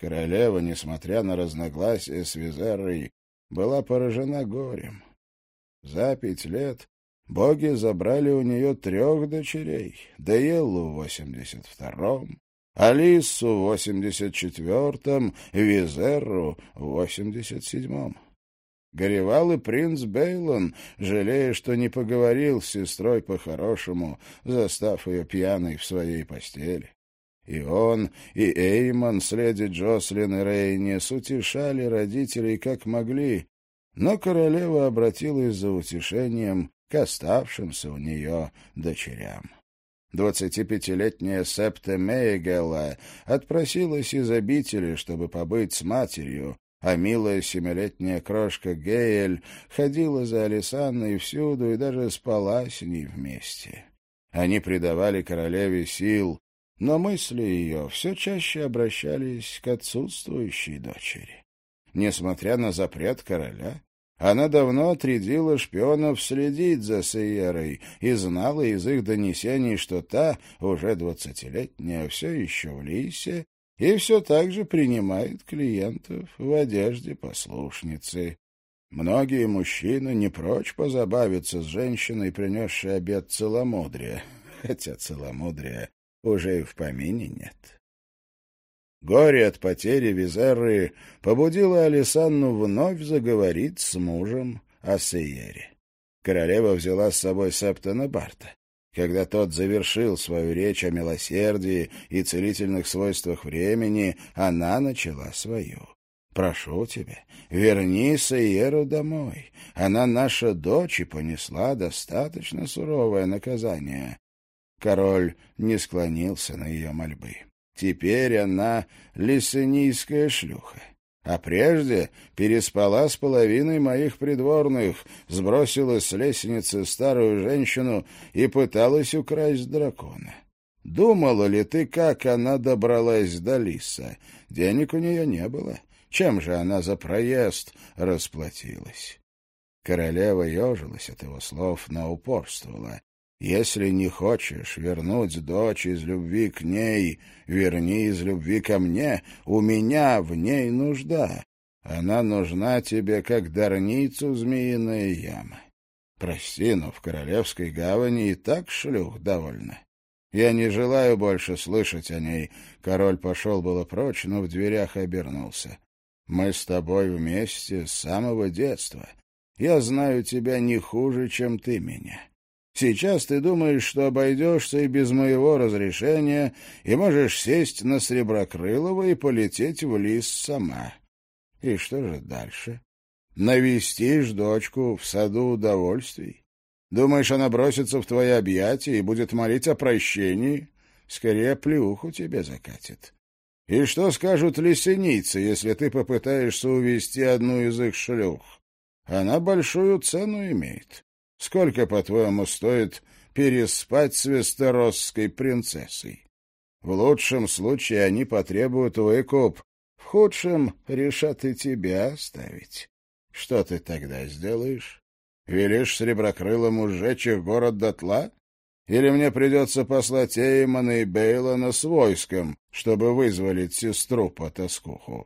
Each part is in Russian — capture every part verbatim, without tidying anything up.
Королева, несмотря на разногласия с Визеррой, была поражена горем. За пять лет боги забрали у нее трех дочерей — Дееллу в восемьдесят втором, Алиссу в восемьдесят четвертом, Визерру в восемьдесят седьмом. Горевал и принц Бейлон, жалея, что не поговорил с сестрой по-хорошему, застав ее пьяной в своей постели. И он, и Эймон с леди Джослин и Рейнис утешали родителей как могли, но королева обратилась за утешением к оставшимся у нее дочерям. Двадцатипятилетняя Септа Мейгелла отпросилась из обители, чтобы побыть с матерью, а милая семилетняя крошка Гейль ходила за Алисанной всюду и даже спала с ней вместе. Они придавали королеве сил, но мысли ее все чаще обращались к отсутствующей дочери. Несмотря на запрет короля, она давно отрядила шпионов следить за Сейерой и знала из их донесений, что та, уже двадцатилетняя, все еще в Лисе и все так же принимает клиентов в одежде послушницы. Многие мужчины не прочь позабавиться с женщиной, принесшей обет целомудрия, хотя целомудрия уже и в помине нет. Горе от потери Визерры побудило Алисанну вновь заговорить с мужем о Сейере. Королева взяла с собой Септона Барта. Когда тот завершил свою речь о милосердии и целительных свойствах времени, она начала свою. «Прошу тебя, верни Сейеру домой. Она наша дочь и понесла достаточно суровое наказание». Король не склонился на ее мольбы. Теперь она лиссенийская шлюха. А прежде переспала с половиной моих придворных, сбросила с лестницы старую женщину и пыталась украсть дракона. Думала ли ты, как она добралась до Лиса? Денег у нее не было. Чем же она за проезд расплатилась? Королева ежилась от его слов, но упорствовала. «Если не хочешь вернуть дочь из любви к ней, верни из любви ко мне. У меня в ней нужда. Она нужна тебе, как дарницу змеиная яма. Прости, но в Королевской гавани и так шлюх довольно. Я не желаю больше слышать о ней». Король пошел было прочь, но в дверях обернулся. «Мы с тобой вместе с самого детства. Я знаю тебя не хуже, чем ты меня. Сейчас ты думаешь, что обойдешься и без моего разрешения, и можешь сесть на Среброкрылого и полететь в Лис сама. И что же дальше? Навестишь дочку в саду удовольствий? Думаешь, она бросится в твои объятия и будет молить о прощении? Скорее, плюху тебе закатит. И что скажут лисеницы, если ты попытаешься увести одну из их шлюх? Она большую цену имеет. Сколько, по-твоему, стоит переспать с вестеросской принцессой? В лучшем случае они потребуют выкуп, в худшем решат и тебя оставить. Что ты тогда сделаешь? Велишь Среброкрылому сжечь их город дотла? Или мне придется послать Эймона и Бейлона с войском, чтобы вызволить сестру по тоскуху?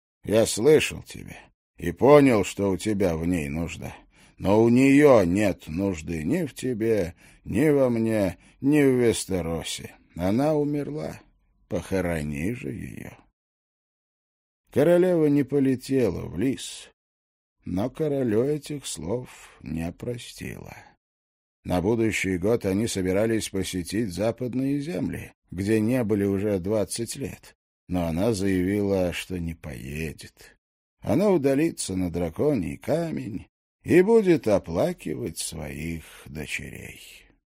Я слышал тебя и понял, что у тебя в ней нужда. Но у нее нет нужды ни в тебе, ни во мне, ни в Вестеросе. Она умерла. Похорони же ее». Королева не полетела в Лис, но королю этих слов не простила. На будущий год они собирались посетить западные земли, где не были уже двадцать лет, но она заявила, что не поедет. Она удалится на драконий камень и будет оплакивать своих дочерей.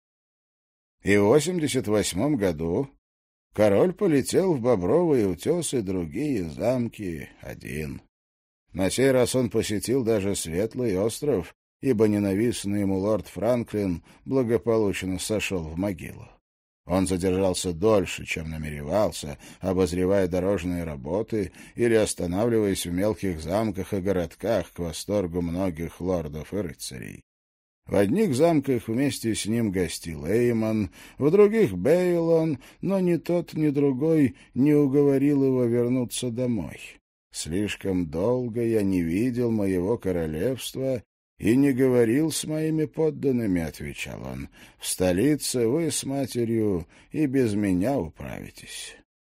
И в восемьдесят восьмом году король полетел в Бобровые утесы и другие замки один. На сей раз он посетил даже Светлый остров, ибо ненавистный ему лорд Франклин благополучно сошел в могилу. Он задержался дольше, чем намеревался, обозревая дорожные работы или останавливаясь в мелких замках и городках к восторгу многих лордов и рыцарей. В одних замках вместе с ним гостил Эймон, в других — Бейлон, но ни тот, ни другой не уговорил его вернуться домой. «Слишком долго я не видел моего королевства и не говорил с моими подданными», — отвечал он. «В столице вы с матерью и без меня управитесь».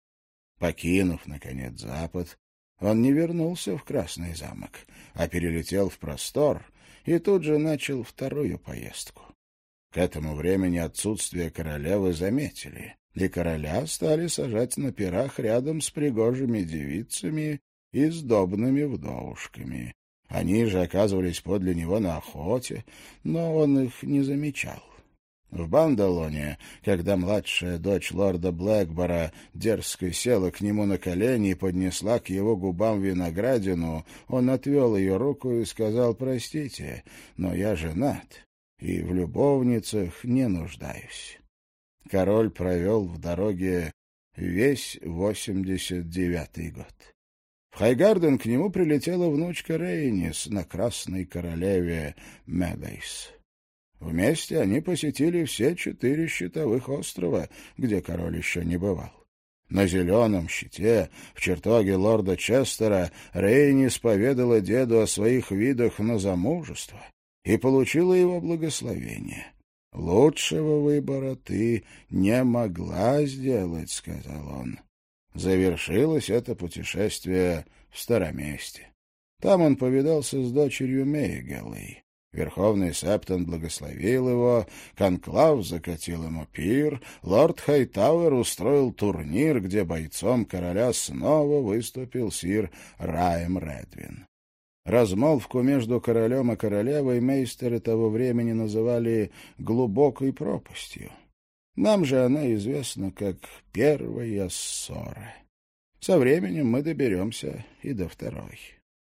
Покинув, наконец, Запад, он не вернулся в Красный замок, а перелетел в простор и тут же начал вторую поездку. К этому времени отсутствие королевы заметили, и короля стали сажать на пирах рядом с пригожими девицами и сдобными вдовушками. Они же оказывались подле него на охоте, но он их не замечал. В Бандалоне, когда младшая дочь лорда Блэкбора дерзко села к нему на колени и поднесла к его губам виноградину, он отвел ее руку и сказал: «Простите, но я женат и в любовницах не нуждаюсь». Король провел в дороге весь восемьдесят девятый год. В Хайгарден к нему прилетела внучка Рейнис на Красной королеве Медейс. Вместе они посетили все четыре щитовых острова, где король еще не бывал. На Зеленом щите, в чертоге лорда Честера, Рейнис поведала деду о своих видах на замужество и получила его благословение. «Лучшего выбора ты не могла сделать», — сказал он. Завершилось это путешествие в Староместе. Там он повидался с дочерью Мейгелой. Верховный Септон благословил его, конклав закатил ему пир, лорд Хайтауэр устроил турнир, где бойцом короля снова выступил сир Раем Редвин. Размолвку между королем и королевой мейстеры того времени называли «глубокой пропастью». Нам же она известна как «первая ссора». Со временем мы доберемся и до второй.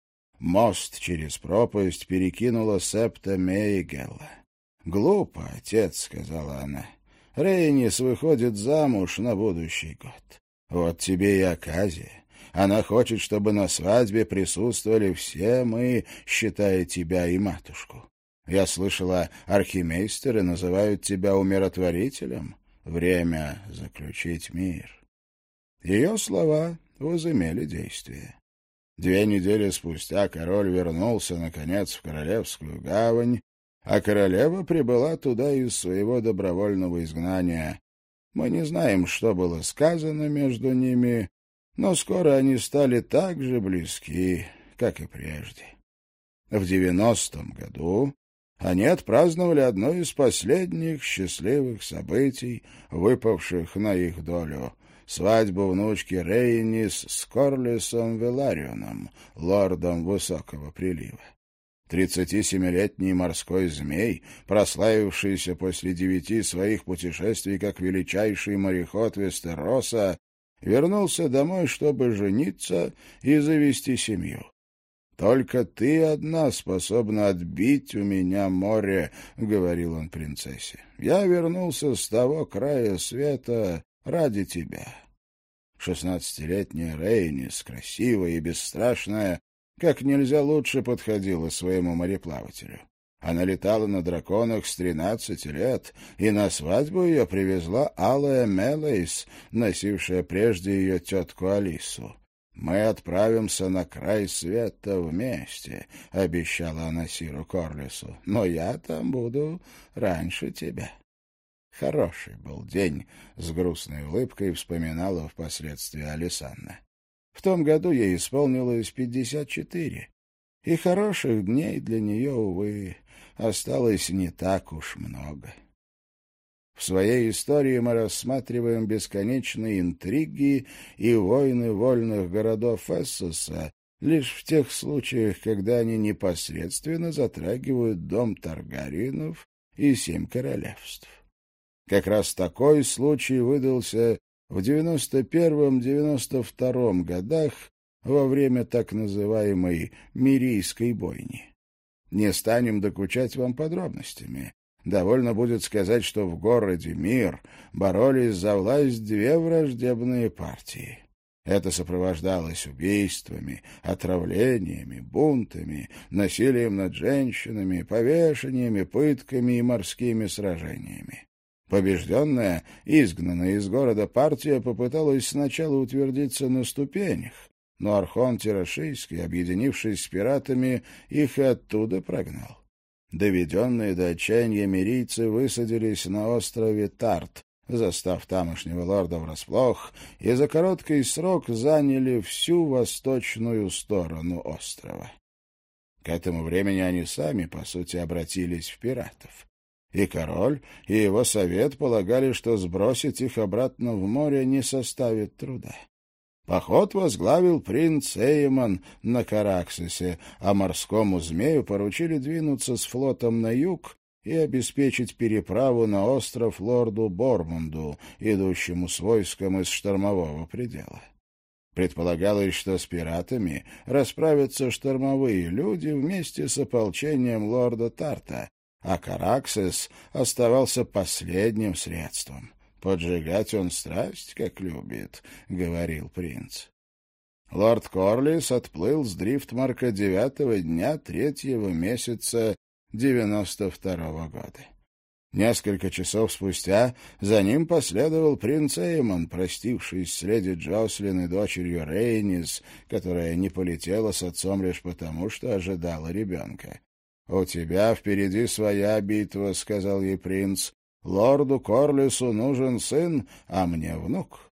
Мост через пропасть перекинула Септа Мейгелла. «Глупо, отец», — сказала она. «Рейнис выходит замуж на будущий год. Вот тебе и оказия. Она хочет, чтобы на свадьбе присутствовали все мы, считая тебя и матушку. Я слышала, архимейстеры называют тебя умиротворителем. Время заключить мир». Ее слова возымели действие. Две недели спустя король вернулся, наконец, в Королевскую гавань, а королева прибыла туда из своего добровольного изгнания. Мы не знаем, что было сказано между ними, но скоро они стали так же близки, как и прежде. В девяностом году они отпраздновали одно из последних счастливых событий, выпавших на их долю — свадьбу внучки Рейнис с Корлисом Веларионом, лордом Высокого прилива. Тридцатисемилетний морской змей, прославившийся после девяти своих путешествий как величайший мореход Вестероса, вернулся домой, чтобы жениться и завести семью. «Только ты одна способна отбить у меня море», — говорил он принцессе. «Я вернулся с того края света ради тебя». Шестнадцатилетняя Рейнис, красивая и бесстрашная, как нельзя лучше подходила своему мореплавателю. Она летала на драконах с тринадцати лет, и на свадьбу ее привезла Алая Мелейс, носившая прежде ее тетку Алису. «Мы отправимся на край света вместе», — обещала она сиру Корлису, — «но я там буду раньше тебя». Хороший был день, — с грустной улыбкой вспоминала впоследствии Алисанна. В том году ей исполнилось пятьдесят четыре, и хороших дней для нее, увы, осталось не так уж много. В своей истории мы рассматриваем бесконечные интриги и войны вольных городов Эссоса лишь в тех случаях, когда они непосредственно затрагивают дом Таргариенов и семь королевств. Как раз такой случай выдался в девяносто первом — девяносто втором годах во время так называемой Мирийской бойни. Не станем докучать вам подробностями. Довольно будет сказать, что в городе Мир боролись за власть две враждебные партии. Это сопровождалось убийствами, отравлениями, бунтами, насилием над женщинами, повешениями, пытками и морскими сражениями. Побежденная, изгнанная из города партия попыталась сначала утвердиться на ступенях, но архон Тирашийский, объединившись с пиратами, их и оттуда прогнал. Доведенные до отчаяния мирийцы высадились на острове Тарт, застав тамошнего лорда врасплох, и за короткий срок заняли всю восточную сторону острова. К этому времени они сами, по сути, обратились в пиратов. И король, и его совет полагали, что сбросить их обратно в море не составит труда. Поход возглавил принц Эймон на Караксисе, а морскому змею поручили двинуться с флотом на юг и обеспечить переправу на остров лорду Бормунду, идущему с войском из штормового предела. Предполагалось, что с пиратами расправятся штормовые люди вместе с ополчением лорда Тарта, а Караксис оставался последним средством. «Поджигать он страсть, как любит», — говорил принц. Лорд Корлис отплыл с Дрифтмарка девятого дня третьего месяца девяносто второго года. Несколько часов спустя за ним последовал принц Эймон, простившись с леди Джослин и дочерью Рейнис, которая не полетела с отцом лишь потому, что ожидала ребенка. «У тебя впереди своя битва», — сказал ей принц. «Лорду Корлису нужен сын, а мне внук.